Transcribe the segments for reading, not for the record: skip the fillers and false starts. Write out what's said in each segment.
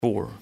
4.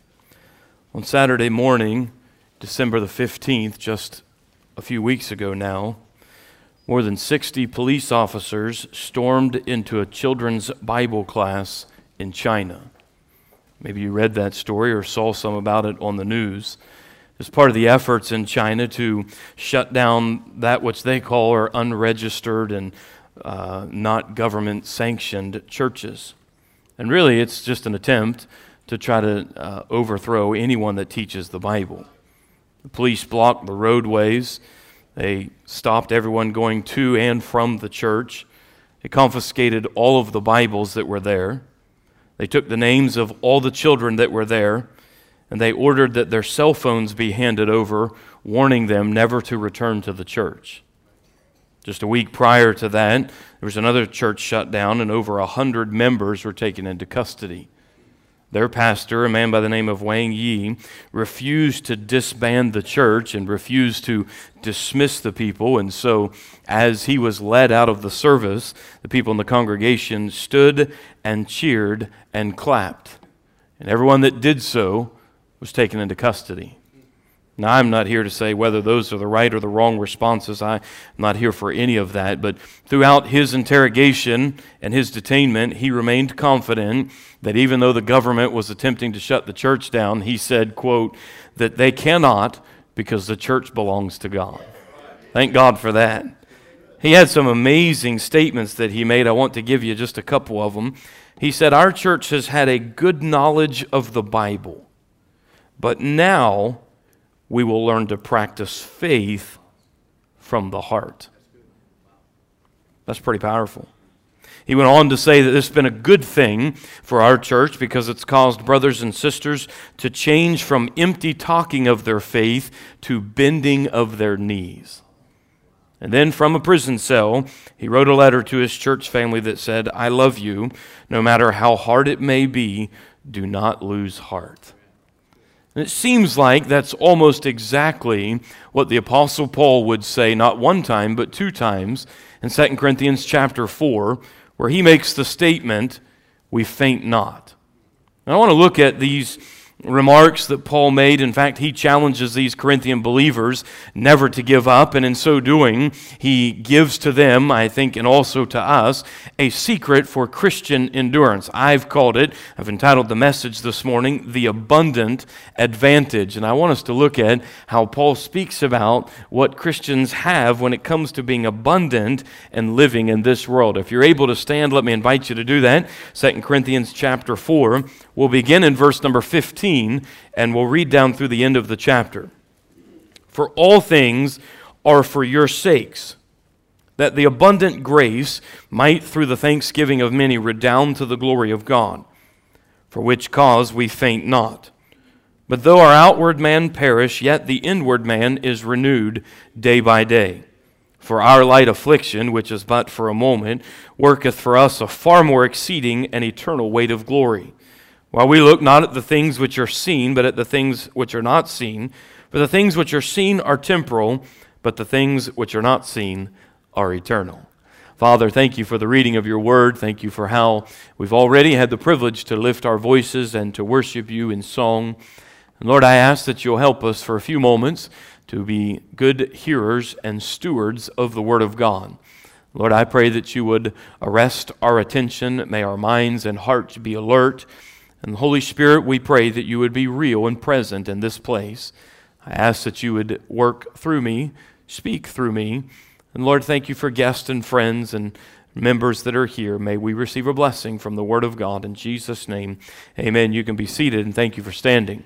On Saturday morning, December the 15th, just a few weeks ago now, more than 60 police officers stormed into a children's Bible class in China. Maybe you read that story or saw some about it on the news. As part of the efforts in China to shut down that which they call are unregistered and not government-sanctioned churches. And really, it's just an attempt to try to overthrow anyone that teaches the Bible. The police blocked the roadways. They stopped everyone going to and from the church. They confiscated all of the Bibles that were there. They took the names of all the children that were there, and they ordered that their cell phones be handed over, warning them never to return to the church. Just a week prior to that, there was another church shut down, and over 100 members were taken into custody. Their pastor, a man by the name of Wang Yi, refused to disband the church and refused to dismiss the people. And so as he was led out of the service, the people in the congregation stood and cheered and clapped. And everyone that did so was taken into custody. Now, I'm not here to say whether those are the right or the wrong responses. I'm not here for any of that. But throughout his interrogation and his detainment, he remained confident that even though the government was attempting to shut the church down, he said, quote, that they cannot because the church belongs to God. Thank God for that. He had some amazing statements that he made. I want to give you just a couple of them. He said, our church has had a good knowledge of the Bible, but now we will learn to practice faith from the heart. That's pretty powerful. He went on to say that this has been a good thing for our church because it's caused brothers and sisters to change from empty talking of their faith to bending of their knees. And then from a prison cell, he wrote a letter to his church family that said, I love you. No matter how hard it may be, do not lose heart. And it seems like that's almost exactly what the Apostle Paul would say not one time but two times in 2 Corinthians chapter 4, where he makes the statement, we faint not. And I want to look at these remarks that Paul made. In fact, he challenges these Corinthian believers never to give up, and in so doing, he gives to them, I think, and also to us, a secret for Christian endurance. I've entitled the message this morning, The Abundant Advantage, and I want us to look at how Paul speaks about what Christians have when it comes to being abundant and living in this world. If you're able to stand, let me invite you to do that. 2 Corinthians chapter 4, we'll begin in verse number 15, and we'll read down through the end of the chapter. For all things are for your sakes, that the abundant grace might through the thanksgiving of many redound to the glory of God, for which cause we faint not. But though our outward man perish, yet the inward man is renewed day by day. For our light affliction, which is but for a moment, worketh for us a far more exceeding and eternal weight of glory. While we look not at the things which are seen, but at the things which are not seen. For the things which are seen are temporal, but the things which are not seen are eternal. Father, thank you for the reading of your word. Thank you for how we've already had the privilege to lift our voices and to worship you in song. And Lord, I ask that you'll help us for a few moments to be good hearers and stewards of the word of God. Lord, I pray that you would arrest our attention. May our minds and hearts be alert. And Holy Spirit, we pray that you would be real and present in this place. I ask that you would work through me, speak through me. And Lord, thank you for guests and friends and members that are here. May we receive a blessing from the Word of God. In Jesus' name, amen. You can be seated, and thank you for standing.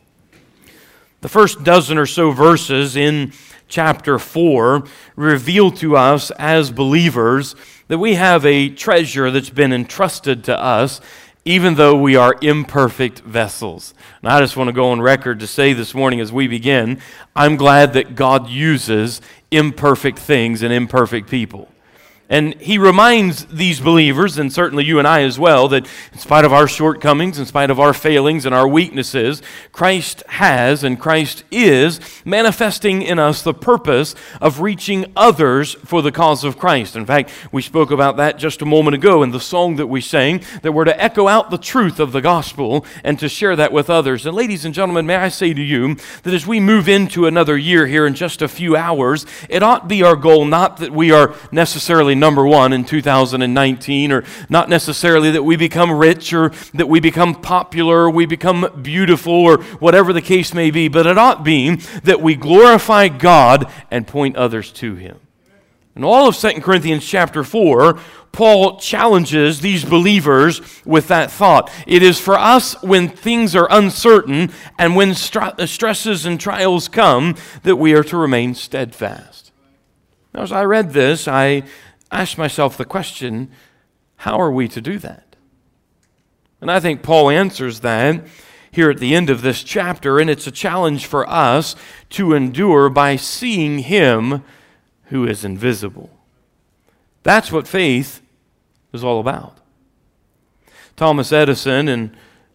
The first dozen or so verses in chapter 4 reveal to us as believers that we have a treasure that's been entrusted to us, even though we are imperfect vessels. And I just want to go on record to say this morning as we begin, I'm glad that God uses imperfect things and imperfect people. And he reminds these believers, and certainly you and I as well, that in spite of our shortcomings, in spite of our failings and our weaknesses, Christ has and Christ is manifesting in us the purpose of reaching others for the cause of Christ. In fact, we spoke about that just a moment ago in the song that we sang, that we're to echo out the truth of the gospel and to share that with others. And ladies and gentlemen, may I say to you that as we move into another year here in just a few hours, it ought be our goal not that we are necessarily number one in 2019, or not necessarily that we become rich or that we become popular or we become beautiful or whatever the case may be, but it ought be that we glorify God and point others to Him. In all of 2 Corinthians chapter 4, Paul challenges these believers with that thought. It is for us when things are uncertain and when stresses and trials come that we are to remain steadfast. Now, as I read this, I asked myself the question, how are we to do that? And I think Paul answers that here at the end of this chapter, and it's a challenge for us to endure by seeing Him who is invisible. That's what faith is all about. Thomas Edison in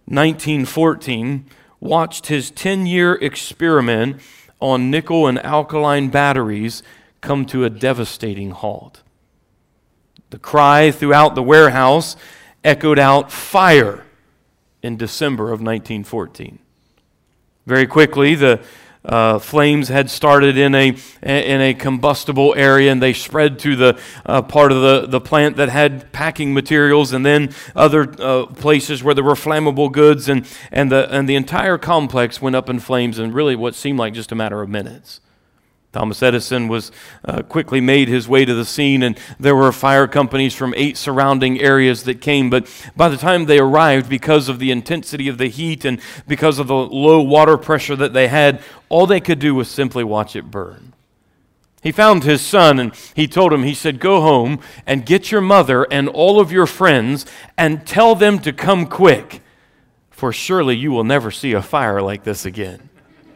1914 watched his 10-year experiment on nickel and alkaline batteries come to a devastating halt. The cry throughout the warehouse echoed out fire in December of 1914. Very quickly, the flames had started in a combustible area, and they spread to the part of the plant that had packing materials, and then other places where there were flammable goods, and the entire complex went up in flames in really what seemed like just a matter of minutes. Thomas Edison was quickly made his way to the scene, and there were fire companies from 8 surrounding areas that came. But by the time they arrived, because of the intensity of the heat and because of the low water pressure that they had, all they could do was simply watch it burn. He found his son, and he told him, he said, "Go home and get your mother and all of your friends and tell them to come quick, for surely you will never see a fire like this again."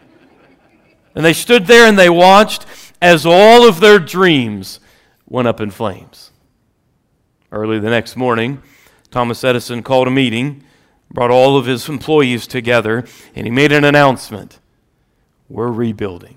And they stood there and they watched as all of their dreams went up in flames. Early the next morning, Thomas Edison called a meeting, brought all of his employees together, and he made an announcement. We're rebuilding.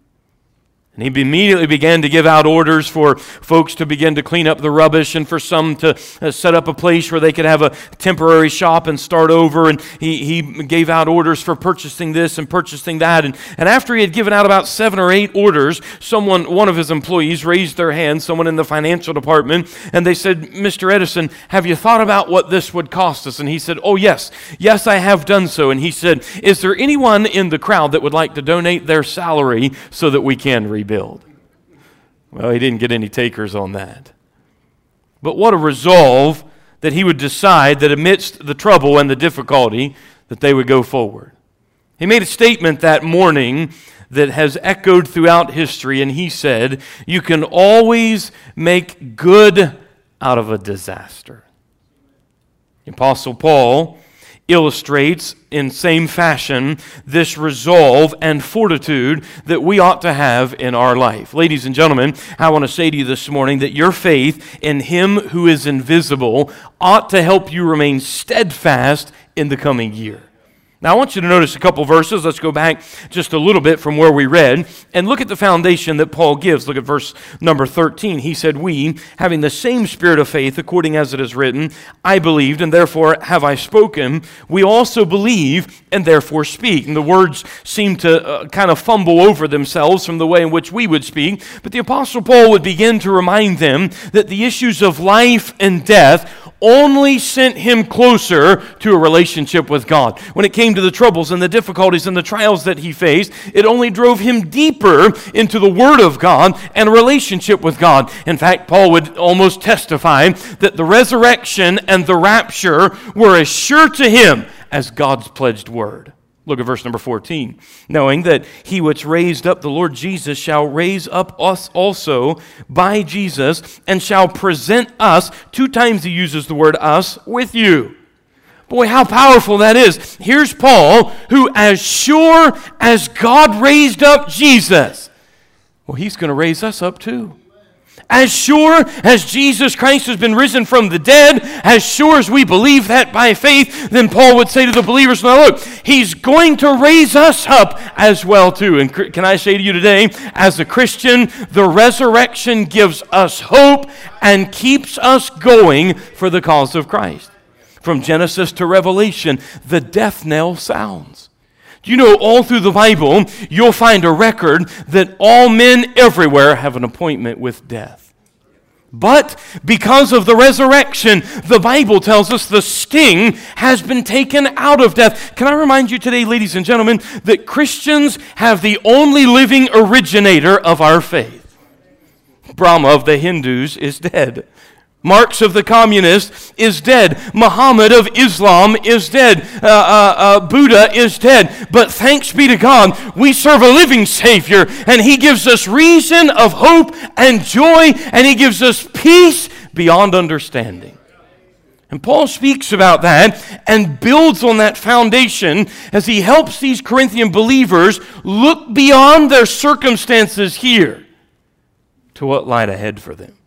And he immediately began to give out orders for folks to begin to clean up the rubbish and for some to set up a place where they could have a temporary shop and start over. And he gave out orders for purchasing this and purchasing that. And after he had given out about 7 or 8 orders, one of his employees raised their hand, someone in the financial department, and they said, "Mr. Edison, have you thought about what this would cost us?" And he said, "Oh, yes, I have done so." And he said, "Is there anyone in the crowd that would like to donate their salary so that we can rebuild?" Well, he didn't get any takers on that. But what a resolve that he would decide that amidst the trouble and the difficulty that they would go forward. He made a statement that morning that has echoed throughout history, and he said, "You can always make good out of a disaster." The Apostle Paul illustrates in same fashion this resolve and fortitude that we ought to have in our life. Ladies and gentlemen, I want to say to you this morning that your faith in Him who is invisible ought to help you remain steadfast in the coming year. Now, I want you to notice a couple verses. Let's go back just a little bit from where we read and look at the foundation that Paul gives. Look at verse number 13. He said, "We, having the same spirit of faith, according as it is written, I believed, and therefore have I spoken. We also believe, and therefore speak." And the words seem to kind of fumble over themselves from the way in which we would speak. But the Apostle Paul would begin to remind them that the issues of life and death only sent him closer to a relationship with God. When it came to the troubles and the difficulties and the trials that he faced, it only drove him deeper into the Word of God and a relationship with God. In fact, Paul would almost testify that the resurrection and the rapture were as sure to him as God's pledged word. Look at verse number 14. "Knowing that He which raised up the Lord Jesus shall raise up us also by Jesus, and shall present us," 2 times he uses the word us, "with you." Boy, how powerful that is. Here's Paul, who as sure as God raised up Jesus, well, He's going to raise us up too. As sure as Jesus Christ has been risen from the dead, as sure as we believe that by faith, then Paul would say to the believers, now look, he's going to raise us up as well too. And can I say to you today, as a Christian, the resurrection gives us hope and keeps us going for the cause of Christ. From Genesis to Revelation, the death knell sounds. Do you know all through the Bible, you'll find a record that all men everywhere have an appointment with death. But because of the resurrection, the Bible tells us the sting has been taken out of death. Can I remind you today, ladies and gentlemen, that Christians have the only living originator of our faith. Brahma of the Hindus is dead. Marx of the communists is dead. Muhammad of Islam is dead. Buddha is dead. But thanks be to God, we serve a living Savior, and He gives us reason of hope and joy, and He gives us peace beyond understanding. And Paul speaks about that and builds on that foundation as he helps these Corinthian believers look beyond their circumstances here to what lied ahead for them.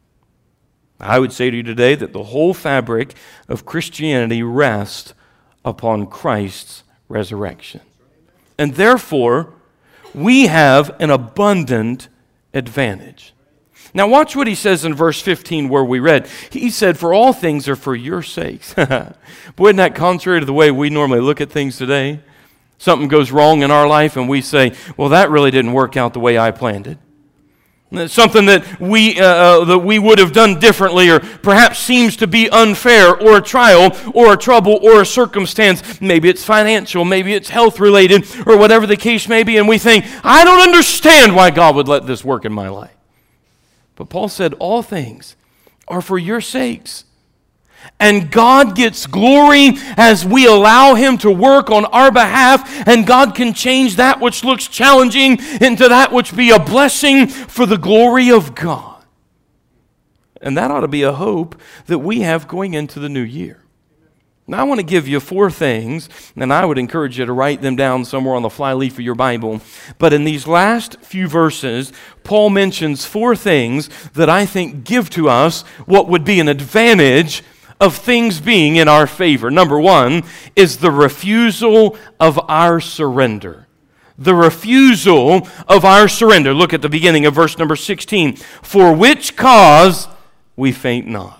I would say to you today that the whole fabric of Christianity rests upon Christ's resurrection. And therefore, we have an abundant advantage. Now watch what he says in verse 15 where we read. He said, for all things are for your sakes. Boy, isn't that contrary to the way we normally look at things today? Something goes wrong in our life and we say, well, that really didn't work out the way I planned it. Something that we would have done differently, or perhaps seems to be unfair, or a trial, or a trouble, or a circumstance. Maybe it's financial, maybe it's health related, or whatever the case may be, and we think, I don't understand why God would let this work in my life. But Paul said, all things are for your sakes. And God gets glory as we allow Him to work on our behalf, and God can change that which looks challenging into that which be a blessing for the glory of God. And that ought to be a hope that we have going into the new year. Now I want to give you 4 things, and I would encourage you to write them down somewhere on the flyleaf of your Bible. But in these last few verses, Paul mentions 4 things that I think give to us what would be an advantage of things being in our favor. Number 1 is the refusal of our surrender. The refusal of our surrender. Look at the beginning of verse number 16. For which cause we faint not.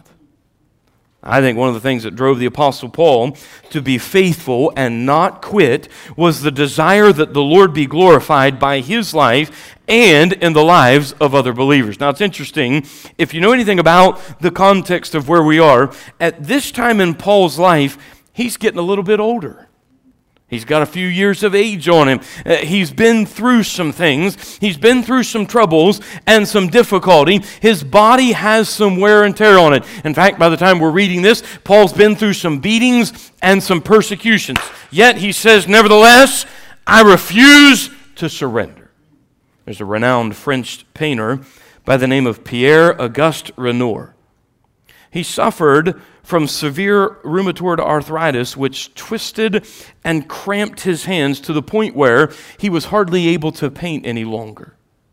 I think one of the things that drove the Apostle Paul to be faithful and not quit was the desire that the Lord be glorified by his life and in the lives of other believers. Now it's interesting, if you know anything about the context of where we are, at this time in Paul's life, he's getting a little bit older. He's got a few years of age on him. He's been through some things. He's been through some troubles and some difficulty. His body has some wear and tear on it. In fact, by the time we're reading this, Paul's been through some beatings and some persecutions. Yet he says, nevertheless, I refuse to surrender. There's a renowned French painter by the name of Pierre-Auguste Renoir. He suffered from severe rheumatoid arthritis, which twisted and cramped his hands to the point where he was hardly able to paint any longer.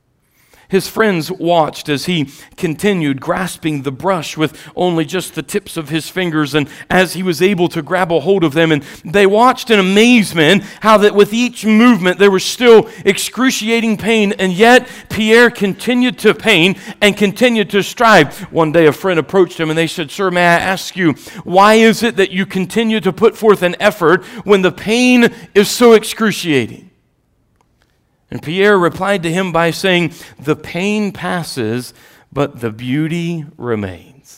His friends watched as he continued grasping the brush with only just the tips of his fingers, and as he was able to grab a hold of them, and they watched in amazement how that with each movement there was still excruciating pain, and yet Pierre continued to paint and continued to strive. One day a friend approached him and they said, "Sir, may I ask you, why is it that you continue to put forth an effort when the pain is so excruciating?" And Pierre replied to him by saying, "The pain passes, but the beauty remains."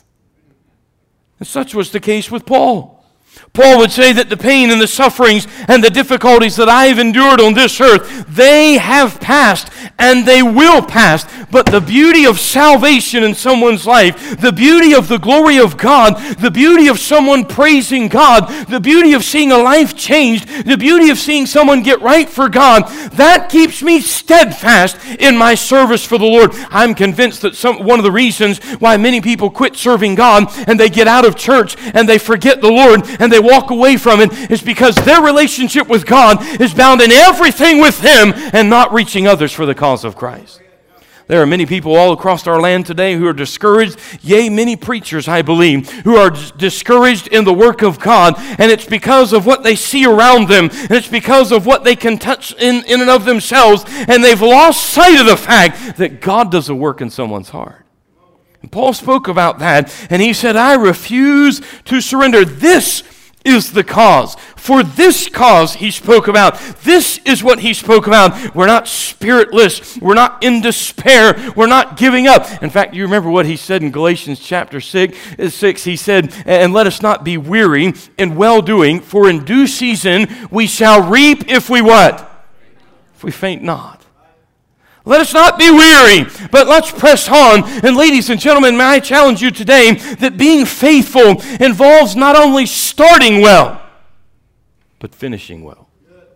And such was the case with Paul. Paul would say that the pain and the sufferings and the difficulties that I have endured on this earth, they have passed and they will pass. But the beauty of salvation in someone's life, the beauty of the glory of God, the beauty of someone praising God, the beauty of seeing a life changed, the beauty of seeing someone get right for God, that keeps me steadfast in my service for the Lord. I'm convinced that one of the reasons why many people quit serving God and they get out of church and they forget the Lord and they walk away from it is because their relationship with God is bound in everything with Him and not reaching others for the cause of Christ. There are many people all across our land today who are discouraged, yea, many preachers, I believe, who are discouraged in the work of God, and it's because of what they see around them, and it's because of what they can touch in and of themselves, and they've lost sight of the fact that God does a work in someone's heart. And Paul spoke about that, and he said, I refuse to surrender. This is the cause. For this cause he spoke about. This is what he spoke about. We're not spiritless. We're not in despair. We're not giving up. In fact, you remember what he said in Galatians chapter 6. He said, and let us not be weary in well-doing, for in due season we shall reap if we what? If we faint not. Let us not be weary, but let's press on. And ladies and gentlemen, may I challenge you today that being faithful involves not only starting well, but finishing well.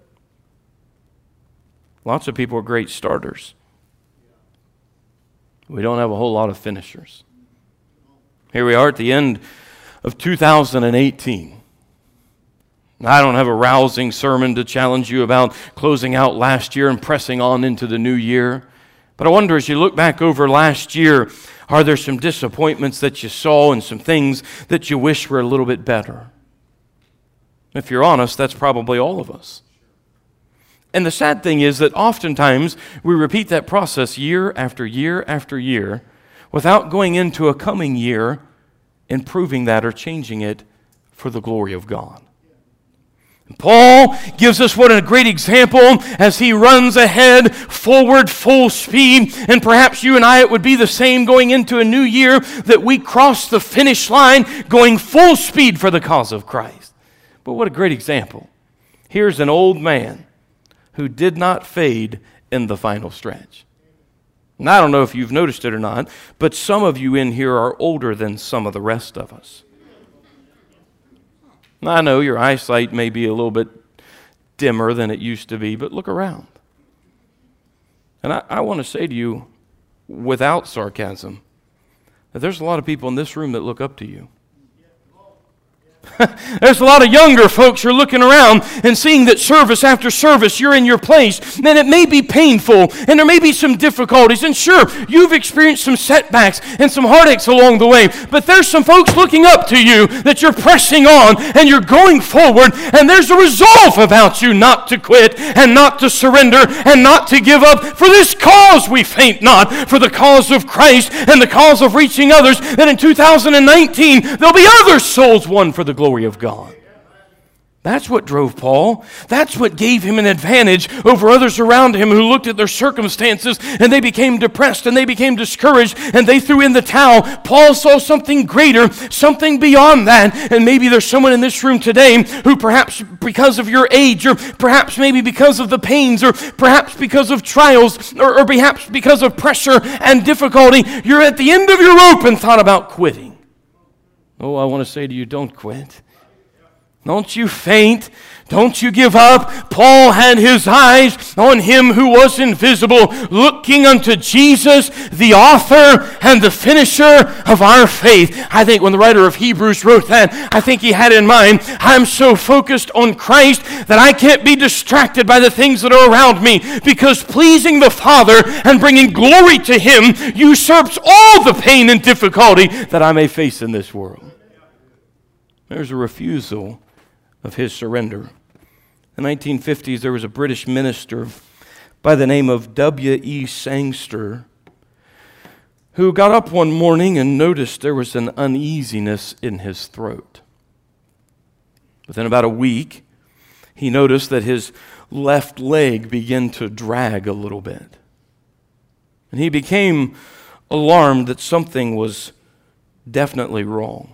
Lots of people are great starters. We don't have a whole lot of finishers. Here we are at the end of 2018. I don't have a rousing sermon to challenge you about closing out last year and pressing on into the new year. But I wonder, as you look back over last year, are there some disappointments that you saw and some things that you wish were a little bit better? If you're honest, that's probably all of us. And the sad thing is that oftentimes we repeat that process year after year after year without going into a coming year, improving that or changing it for the glory of God. Paul gives us what a great example as he runs ahead, forward, full speed. And perhaps you and I, it would be the same going into a new year, that we cross the finish line going full speed for the cause of Christ. But what a great example. Here's an old man who did not fade in the final stretch. And I don't know if you've noticed it or not, but some of you in here are older than some of the rest of us. I know your eyesight may be a little bit dimmer than it used to be, but look around. And I want to say to you, without sarcasm, that there's a lot of people in this room that look up to you. There's a lot of younger folks who are looking around and seeing that service after service you're in your place, and it may be painful and there may be some difficulties, and sure, you've experienced some setbacks and some heartaches along the way, but there's some folks looking up to you that you're pressing on and you're going forward, and there's a resolve about you not to quit and not to surrender and not to give up. For this cause we faint not, for the cause of Christ and the cause of reaching others, that in 2019 there'll be other souls won for the glory of God. That's what drove Paul. That's what gave him an advantage over others around him who looked at their circumstances and they became depressed and they became discouraged and they threw in the towel. Paul saw something greater, something beyond that. And maybe there's someone in this room today who perhaps because of your age, or perhaps maybe because of the pains, or perhaps because of trials, or perhaps because of pressure and difficulty, you're at the end of your rope and thought about quitting. Oh, I want to say to you, don't quit. Don't you faint. Don't you give up. Paul had his eyes on him who was invisible, looking unto Jesus, the author and the finisher of our faith. I think when the writer of Hebrews wrote that, I think he had in mind, I'm so focused on Christ that I can't be distracted by the things that are around me, because pleasing the Father and bringing glory to Him usurps all the pain and difficulty that I may face in this world. There's a refusal of his surrender. In the 1950s, there was a British minister by the name of W.E. Sangster who got up one morning and noticed there was an uneasiness in his throat. Within about a week, he noticed that his left leg began to drag a little bit. And he became alarmed that something was definitely wrong.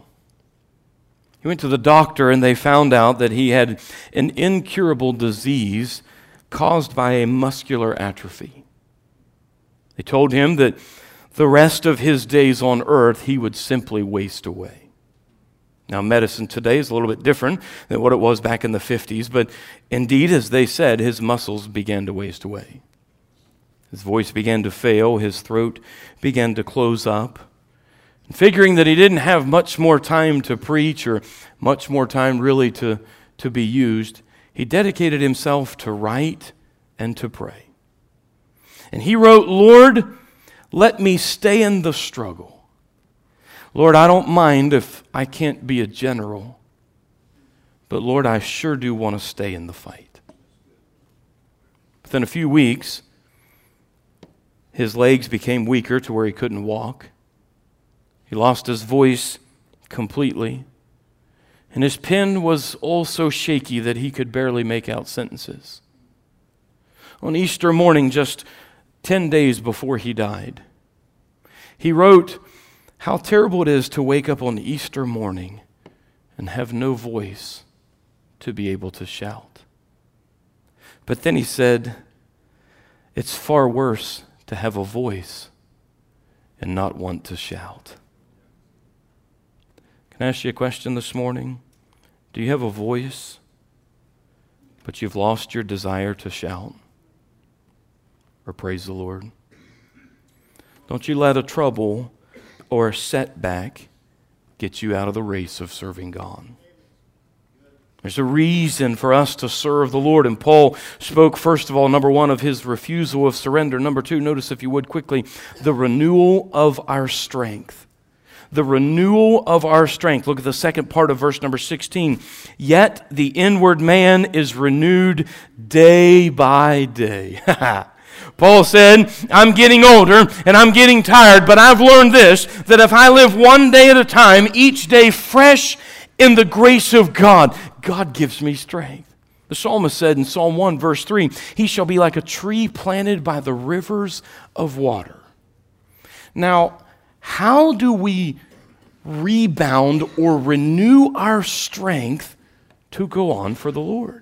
He went to the doctor and they found out that he had an incurable disease caused by a muscular atrophy. They told him that the rest of his days on earth he would simply waste away. Now, medicine today is a little bit different than what it was back in the 50s, but indeed, as they said, his muscles began to waste away. His voice began to fail, his throat began to close up. Figuring that he didn't have much more time to preach or much more time really to be used, he dedicated himself to write and to pray. And he wrote, Lord, Let me stay in the struggle. Lord, I don't mind if I can't be a general, but Lord, I sure do want to stay in the fight. Within a few weeks, his legs became weaker to where he couldn't walk. He lost his voice completely. And his pen was also shaky that he could barely make out sentences. On Easter morning, just 10 days before he died, he wrote how terrible it is to wake up on Easter morning and have no voice to be able to shout. But then he said, it's far worse to have a voice and not want to shout. Can I ask you a question this morning? Do you have a voice, but you've lost your desire to shout or praise the Lord? Don't you let a trouble or a setback get you out of the race of serving God. There's a reason for us to serve the Lord. And Paul spoke, first of all, number one, of his refusal of surrender. Number two, notice if you would quickly, the renewal of our strength. The renewal of our strength. Look at the second part of verse number 16. Yet the inward man is renewed day by day. Paul said, I'm getting older and I'm getting tired, but I've learned this, that if I live one day at a time, each day fresh in the grace of God, God gives me strength. The psalmist said in Psalm 1, verse 3, he shall be like a tree planted by the rivers of water. Now, how do we rebound or renew our strength to go on for the Lord?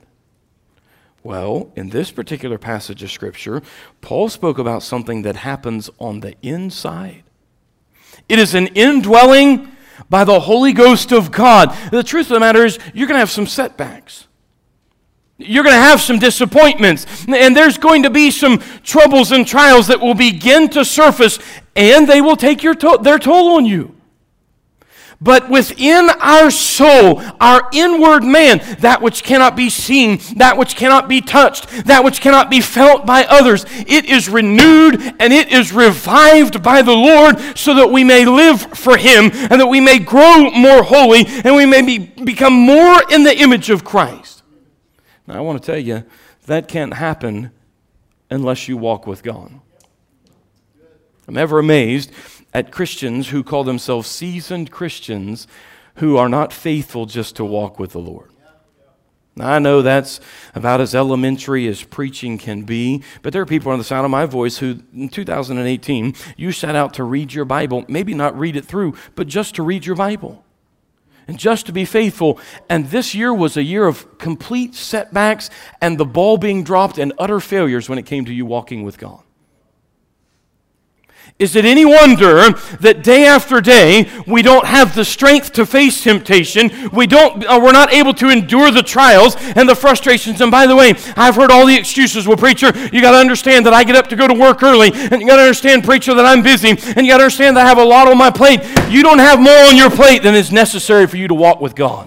Well, in this particular passage of Scripture, Paul spoke about something that happens on the inside. It is an indwelling by the Holy Ghost of God. The truth of the matter is, you're going to have some setbacks. You're going to have some disappointments. And there's going to be some troubles and trials that will begin to surface, and they will take their toll on you. But within our soul, our inward man, that which cannot be seen, that which cannot be touched, that which cannot be felt by others, it is renewed and it is revived by the Lord so that we may live for Him and that we may grow more holy and we may become more in the image of Christ. Now, I want to tell you, that can't happen unless you walk with God. I'm ever amazed at Christians who call themselves seasoned Christians who are not faithful just to walk with the Lord. Now, I know that's about as elementary as preaching can be, but there are people on the sound of my voice who, in 2018, you set out to read your Bible, maybe not read it through, but just to read your Bible and just to be faithful. And this year was a year of complete setbacks and the ball being dropped and utter failures when it came to you walking with God. Is it any wonder that day after day we don't have the strength to face temptation? We're not able to endure the trials and the frustrations. And by the way, I've heard all the excuses. Well, preacher, you got to understand that I get up to go to work early, and you got to understand, preacher, that I'm busy, and you got to understand that I have a lot on my plate. You don't have more on your plate than is necessary for you to walk with God.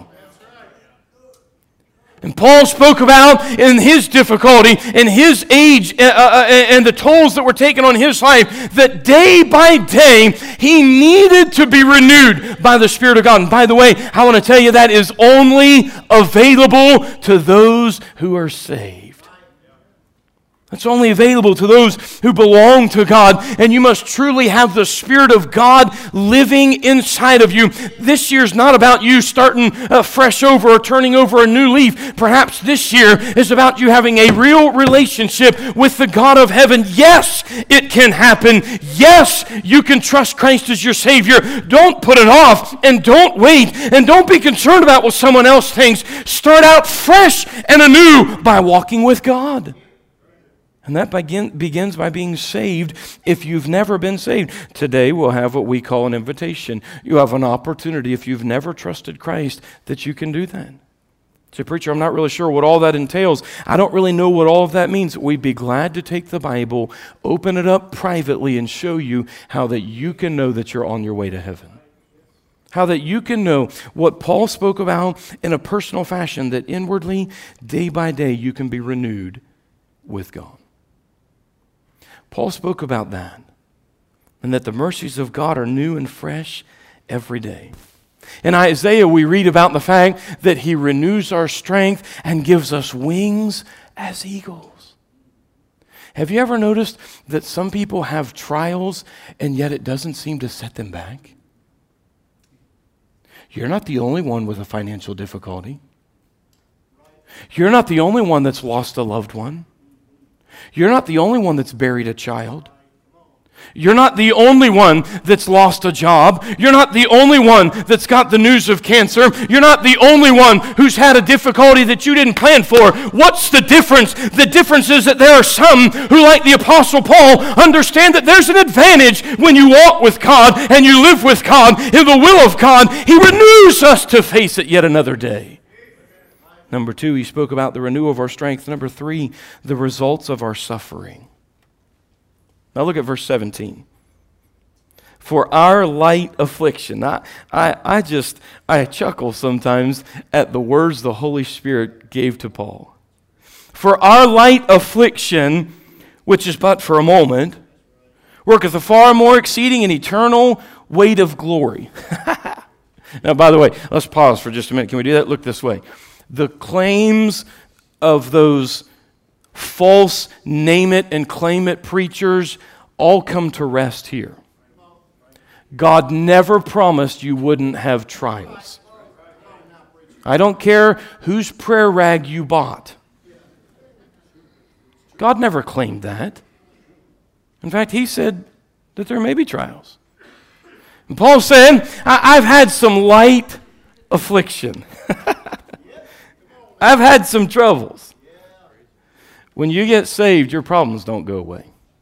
And Paul spoke about in his difficulty, in his age, and the tolls that were taken on his life, that day by day he needed to be renewed by the Spirit of God. And by the way, I want to tell you that is only available to those who are saved. It's only available to those who belong to God, and you must truly have the Spirit of God living inside of you. This year's not about you starting fresh over or turning over a new leaf. Perhaps this year is about you having a real relationship with the God of heaven. Yes, it can happen. Yes, you can trust Christ as your Savior. Don't put it off, and don't wait, and don't be concerned about what someone else thinks. Start out fresh and anew by walking with God. And that begins by being saved if you've never been saved. Today we'll have what we call an invitation. You have an opportunity, if you've never trusted Christ, that you can do that. Say, preacher, I'm not really sure what all that entails. I don't really know what all of that means. We'd be glad to take the Bible, open it up privately, and show you how that you can know that you're on your way to heaven. How that you can know what Paul spoke about in a personal fashion, that inwardly, day by day, you can be renewed with God. Paul spoke about that. and that the mercies of God are new and fresh every day. In Isaiah, we read about the fact that He renews our strength and gives us wings as eagles. Have you ever noticed that some people have trials and yet it doesn't seem to set them back? You're not the only one with a financial difficulty. You're not the only one that's lost a loved one. You're not the only one that's buried a child. You're not the only one that's lost a job. You're not the only one that's got the news of cancer. You're not the only one who's had a difficulty that you didn't plan for. What's the difference? The difference is that there are some who, like the Apostle Paul, understand that there's an advantage when you walk with God and you live with God in the will of God. He renews us to face it yet another day. Number 2, he spoke about the renewal of our strength. Number 3, the results of our suffering. Now look at verse 17. For our light affliction. I chuckle sometimes at the words the Holy Spirit gave to Paul. For our light affliction, which is but for a moment, worketh a far more exceeding and eternal weight of glory. Now, by the way, let's pause for just a minute. Can we do that? Look this way. The claims of those false name it and claim it preachers all come to rest here. God never promised you wouldn't have trials. I don't care whose prayer rag you bought. God never claimed that. In fact, He said that there may be trials. And Paul said, I've had some light affliction. I've had some troubles. When you get saved, your problems don't go away.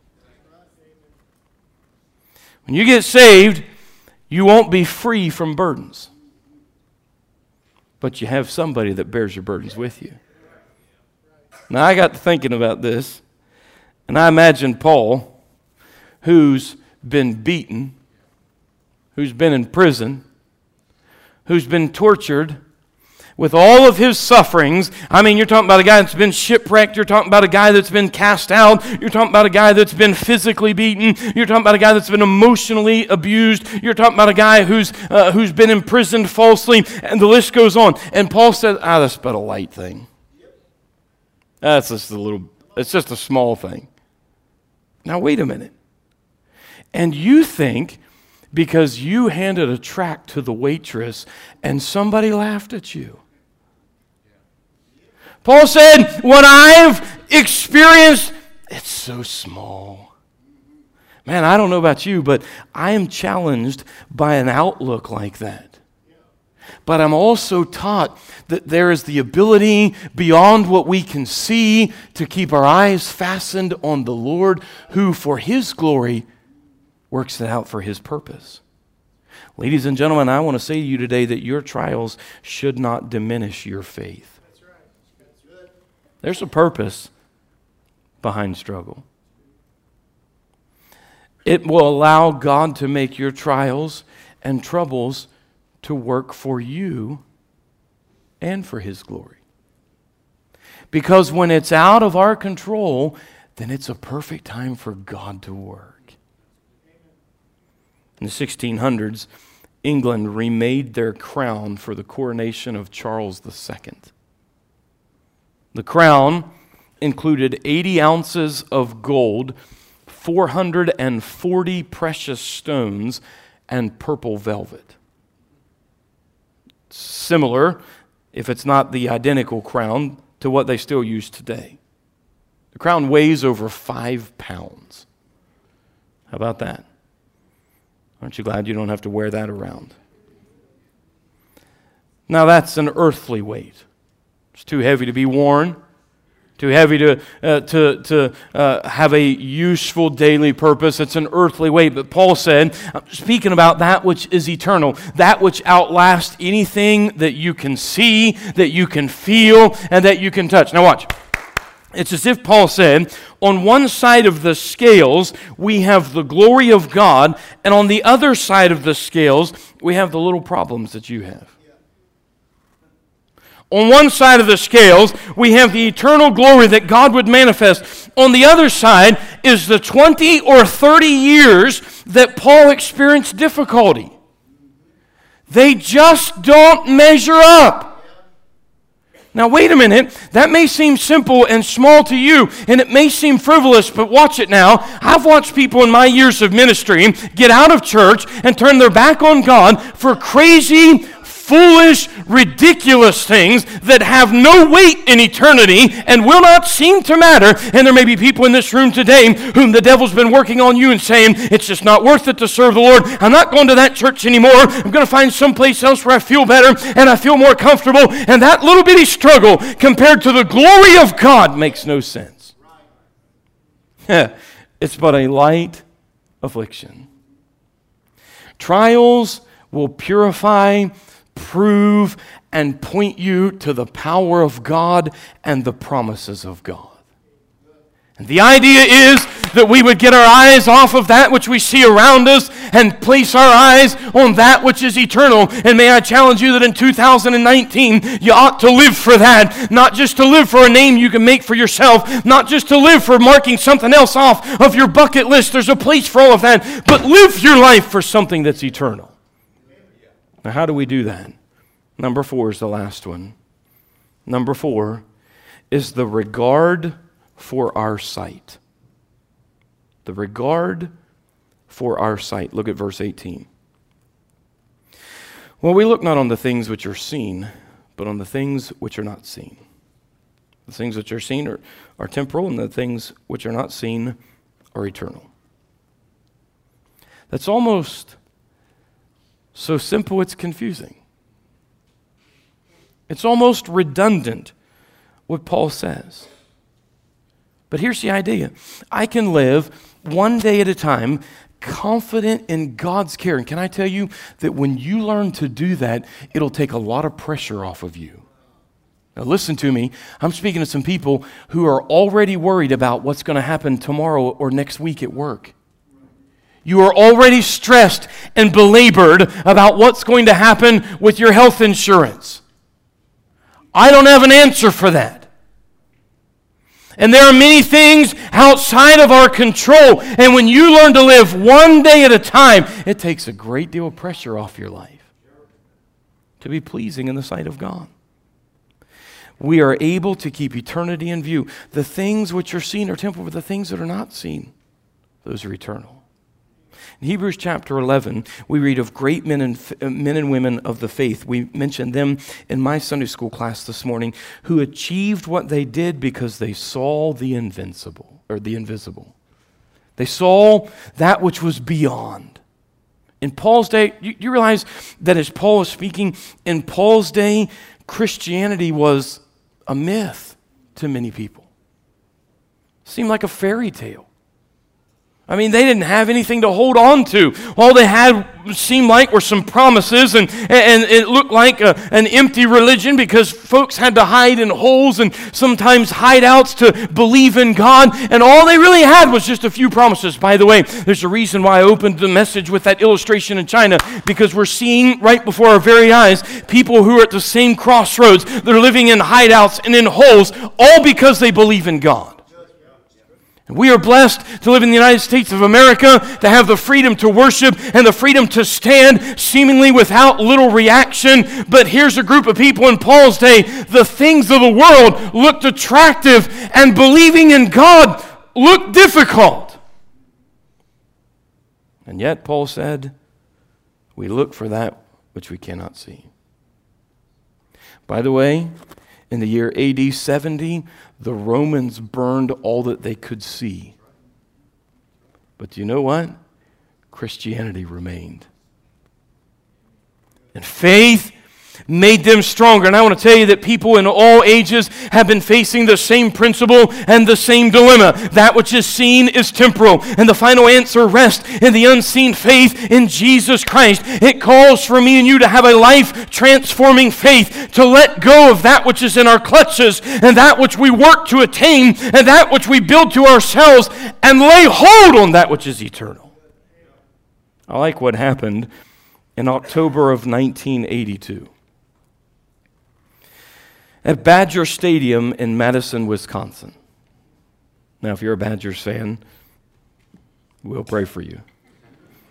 When you get saved, you won't be free from burdens. But you have somebody that bears your burdens with you. Now, I got to thinking about this, and I imagine Paul, who's been beaten, who's been in prison, who's been tortured, with all of his sufferings. I mean, you're talking about a guy that's been shipwrecked. You're talking about a guy that's been cast out. You're talking about a guy that's been physically beaten. You're talking about a guy that's been emotionally abused. You're talking about a guy who's been imprisoned falsely, and the list goes on. And Paul said, that's but a light thing. It's just a small thing. Now, wait a minute. And you think because you handed a tract to the waitress and somebody laughed at you. Paul said, what I've experienced, it's so small. Man, I don't know about you, but I am challenged by an outlook like that. But I'm also taught that there is the ability beyond what we can see to keep our eyes fastened on the Lord, who for His glory works it out for His purpose. Ladies and gentlemen, I want to say to you today that your trials should not diminish your faith. There's a purpose behind struggle. It will allow God to make your trials and troubles to work for you and for His glory. Because when it's out of our control, then it's a perfect time for God to work. In the 1600s, England remade their crown for the coronation of Charles II. The crown included 80 ounces of gold, 440 precious stones, and purple velvet. Similar, if it's not the identical crown, to what they still use today. The crown weighs over 5 pounds. How about that? Aren't you glad you don't have to wear that around? Now that's an earthly weight. It's too heavy to be worn, too heavy to have a useful daily purpose. It's an earthly weight. But Paul said, speaking about that which is eternal, that which outlasts anything that you can see, that you can feel, and that you can touch. Now watch. It's as if Paul said, on one side of the scales, we have the glory of God, and on the other side of the scales, we have the little problems that you have. On one side of the scales, we have the eternal glory that God would manifest. On the other side is the 20 or 30 years that Paul experienced difficulty. They just don't measure up. Now, wait a minute. That may seem simple and small to you, and it may seem frivolous, but watch it now. I've watched people in my years of ministry get out of church and turn their back on God for crazy, foolish, ridiculous things that have no weight in eternity and will not seem to matter. And there may be people in this room today whom the devil's been working on you and saying, it's just not worth it to serve the Lord. I'm not going to that church anymore. I'm going to find someplace else where I feel better and I feel more comfortable. And that little bitty struggle compared to the glory of God makes no sense. It's but a light affliction. Trials will purify, prove, and point you to the power of God and the promises of God. And the idea is that we would get our eyes off of that which we see around us and place our eyes on that which is eternal. And may I challenge you that in 2019, you ought to live for that. Not just to live for a name you can make for yourself. Not just to live for marking something else off of your bucket list. There's a place for all of that. But live your life for something that's eternal. Now, how do we do that? Number 4 is the last one. Number 4 is the regard for our sight. The regard for our sight. Look at verse 18. Well, we look not on the things which are seen, but on the things which are not seen. The things which are seen are temporal, and the things which are not seen are eternal. That's almost so simple it's confusing. It's almost redundant what Paul says. But here's the idea. I can live one day at a time confident in God's care. And can I tell you that when you learn to do that, it'll take a lot of pressure off of you. Now listen to me. I'm speaking to some people who are already worried about what's going to happen tomorrow or next week at work. You are already stressed and belabored about what's going to happen with your health insurance. I don't have an answer for that. And there are many things outside of our control. And when you learn to live one day at a time, it takes a great deal of pressure off your life to be pleasing in the sight of God. We are able to keep eternity in view. The things which are seen are temporal, but the things that are not seen, those are eternal. In Hebrews chapter 11, we read of great men and women of the faith. We mentioned them in my Sunday school class this morning, who achieved what they did because they saw the invisible. They saw that which was beyond. In Paul's day, you realize that as Paul is speaking, in Paul's day, Christianity was a myth to many people. It seemed like a fairy tale. I mean, they didn't have anything to hold on to. All they had seemed like were some promises, and it looked like an empty religion because folks had to hide in holes and sometimes hideouts to believe in God, and all they really had was just a few promises. By the way, there's a reason why I opened the message with that illustration in China, because we're seeing right before our very eyes people who are at the same crossroads. They're living in hideouts and in holes, all because they believe in God. We are blessed to live in the United States of America, to have the freedom to worship and the freedom to stand seemingly without little reaction. But here's a group of people in Paul's day. The things of the world looked attractive, and believing in God looked difficult. And yet Paul said, we look for that which we cannot see. By the way, in the year AD 70, the Romans burned all that they could see. But do you know what? Christianity remained. And faith made them stronger. And I want to tell you that people in all ages have been facing the same principle and the same dilemma. That which is seen is temporal, and the final answer rests in the unseen faith in Jesus Christ. It calls for me and you to have a life-transforming faith, to let go of that which is in our clutches and that which we work to attain and that which we build to ourselves, and lay hold on that which is eternal. I like what happened in October of 1982. At Badger Stadium in Madison, Wisconsin. Now, if you're a Badgers fan, we'll pray for you.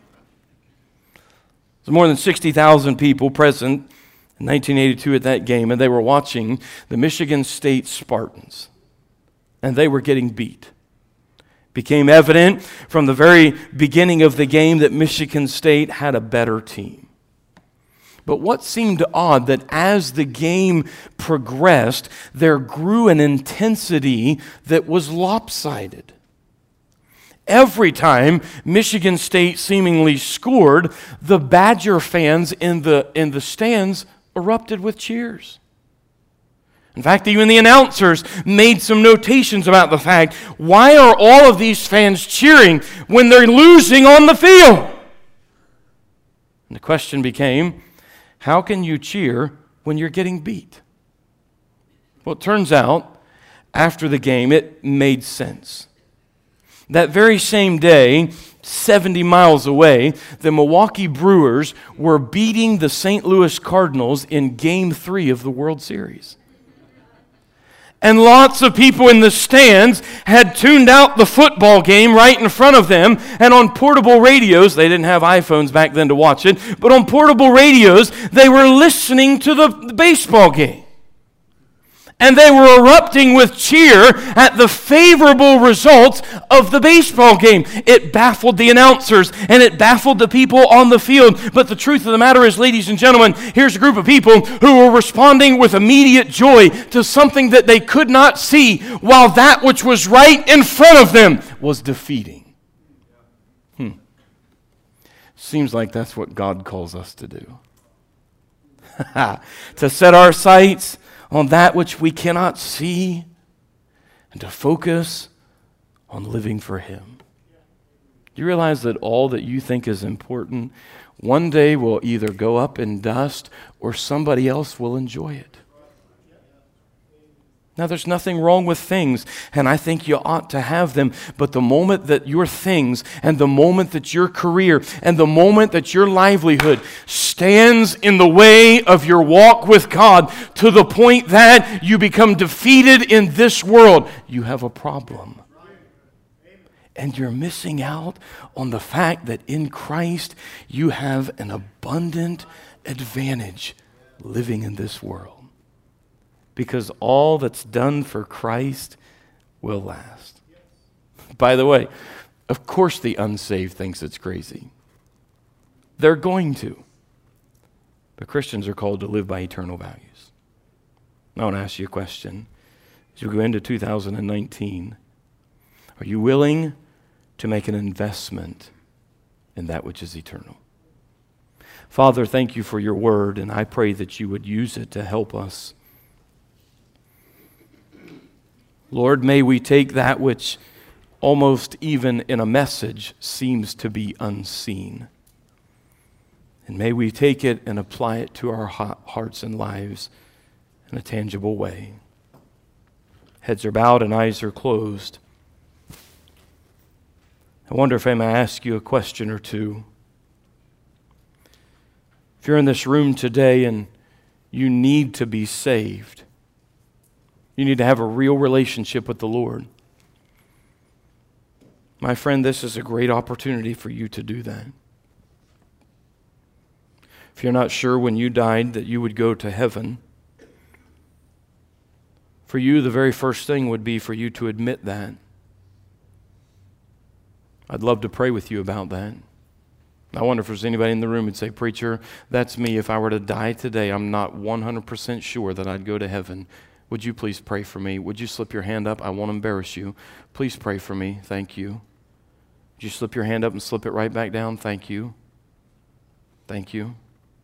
There's more than 60,000 people present in 1982 at that game, and they were watching the Michigan State Spartans, and they were getting beat. Became evident from the very beginning of the game that Michigan State had a better team. But what seemed odd, that as the game progressed, there grew an intensity that was lopsided. Every time Michigan State seemingly scored, the Badger fans in the stands erupted with cheers. In fact, even the announcers made some notations about the fact, why are all of these fans cheering when they're losing on the field? And the question became, how can you cheer when you're getting beat? Well, it turns out, after the game, it made sense. That very same day, 70 miles away, the Milwaukee Brewers were beating the St. Louis Cardinals in Game 3 of the World Series. And lots of people in the stands had tuned out the football game right in front of them, and on portable radios, they didn't have iPhones back then to watch it, but on portable radios, they were listening to the baseball game. And they were erupting with cheer at the favorable results of the baseball game. It baffled the announcers and it baffled the people on the field. But the truth of the matter is, ladies and gentlemen, here's a group of people who were responding with immediate joy to something that they could not see, while that which was right in front of them was defeating. Seems like that's what God calls us to do. To set our sights on that which we cannot see, and to focus on living for Him. Do you realize that all that you think is important one day will either go up in dust or somebody else will enjoy it? Now, there's nothing wrong with things, and I think you ought to have them, but the moment that your things and the moment that your career and the moment that your livelihood stands in the way of your walk with God to the point that you become defeated in this world, you have a problem. And you're missing out on the fact that in Christ you have an abundant advantage living in this world. Because all that's done for Christ will last. By the way, of course the unsaved thinks it's crazy. They're going to. But Christians are called to live by eternal values. I want to ask you a question. As we go into 2019, are you willing to make an investment in that which is eternal? Father, thank you for your word, and I pray that you would use it to help us. Lord, may we take that which almost even in a message seems to be unseen. And may we take it and apply it to our hearts and lives in a tangible way. Heads are bowed and eyes are closed. I wonder if I may ask you a question or two. If you're in this room today and you need to be saved, you need to have a real relationship with the Lord, my friend, this is a great opportunity for you to do that. If you're not sure when you died that you would go to heaven, for you, the very first thing would be for you to admit that. I'd love to pray with you about that. I wonder if there's anybody in the room who'd say, "Preacher, that's me. If I were to die today, I'm not 100% sure that I'd go to heaven. Would you please pray for me? Would you slip your hand up? I won't embarrass you. Please pray for me. Thank you. Would you slip your hand up and slip it right back down? Thank you. Thank you."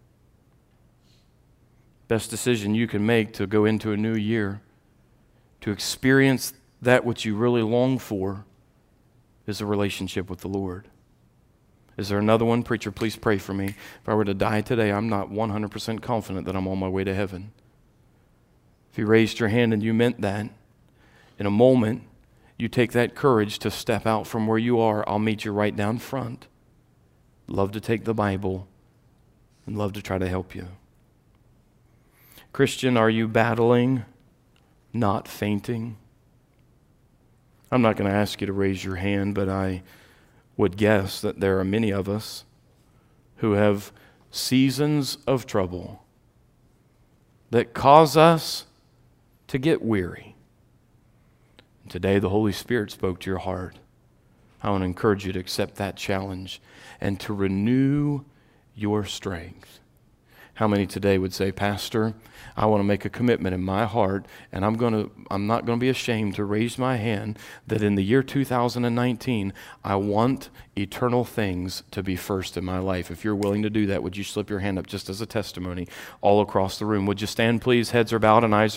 Best decision you can make to go into a new year, to experience that which you really long for, is a relationship with the Lord. Is there another one? "Preacher, please pray for me. If I were to die today, I'm not 100% confident that I'm on my way to heaven." If you raised your hand and you meant that, in a moment, you take that courage to step out from where you are. I'll meet you right down front. Love to take the Bible and love to try to help you. Christian, are you battling, not fainting? I'm not going to ask you to raise your hand, but I would guess that there are many of us who have seasons of trouble that cause us to get weary. Today, the Holy Spirit spoke to your heart. I want to encourage you to accept that challenge and to renew your strength. How many today would say, Pastor, I want to make a commitment in my heart, and I'm not going to be ashamed to raise my hand that in the year 2019, I want eternal things to be first in my life. If you're willing to do that, would you slip your hand up just as a testimony all across the room? Would you stand, please? Heads are bowed and eyes are